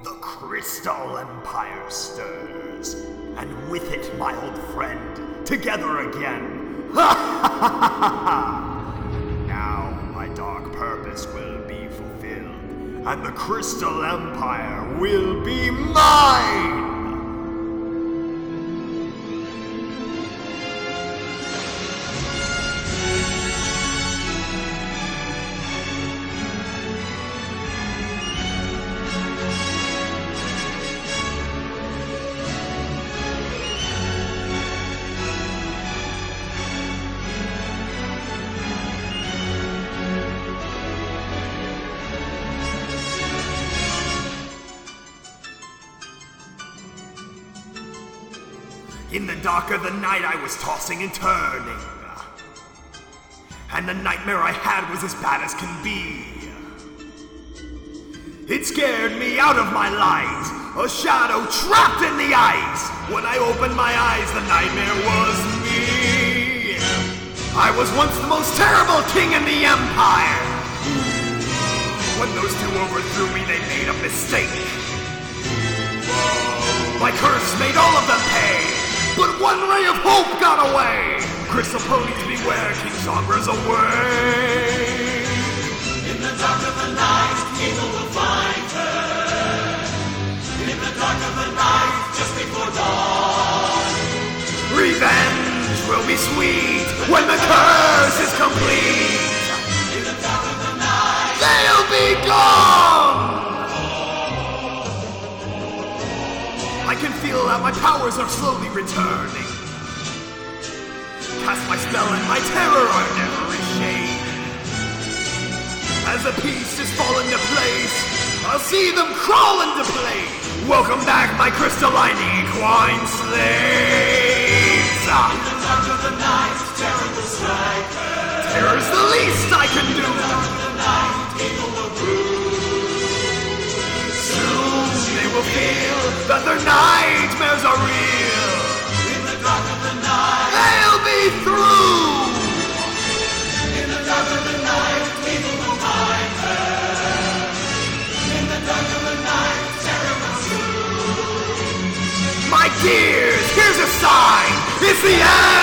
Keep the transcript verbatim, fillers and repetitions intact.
The Crystal Empire stirs, and with it my old friend, together again. Ha ha ha ha ha! Now my dark purpose will be fulfilled, and the Crystal Empire will be mine! In the dark of the night I was tossing and turning, and the nightmare I had was as bad as can be. It scared me out of my light, a shadow trapped in the ice. When I opened my eyes, the nightmare was me. I was once the most terrible king in the Empire. When those two overthrew me, they made a mistake. My curse made all of them pay. But one ray of hope got away! Crystal ponies beware, King Sombra's away! In the dark of the night, evil will find her. In the dark of the night, just before dawn. Revenge will be sweet when the curse is complete! In the dark of the night, they'll be gone! I can feel that my powers are slowly returning. Cast my spell and my terror are never ashamed. As the pieces fall into place, I'll see them crawl into place. Welcome back, my crystalline equine slaves. in the dark of the night, terror will strike her. Terror's the least I can do. In the dark of the night, evil will rule. Soon they will feel that their nightmares are real. In the dark of the night, They'll be through. in the dark of the night, evil will find her. In the dark of the night, terror will rule. My dears, here's a sign. It's the end.